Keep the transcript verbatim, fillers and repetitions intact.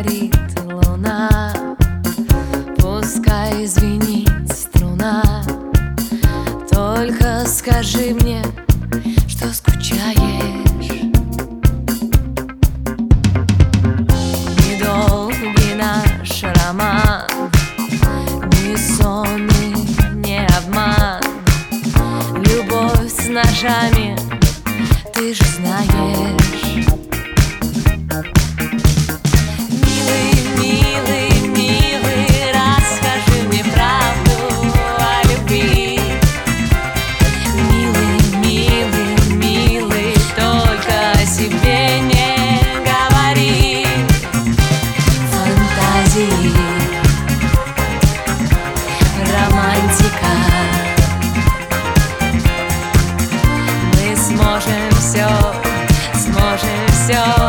горит луна, пускай звенит струна. Только скажи мне, что скучаешь. Недолгий наш роман, ни сон и не обман. Любовь с ножами, ты же знаешь. Милый, милый, милый, расскажи мне правду о любви. Милый, милый, милый, только о себе не говори. Фантазии, романтика, мы сможем все, сможем все.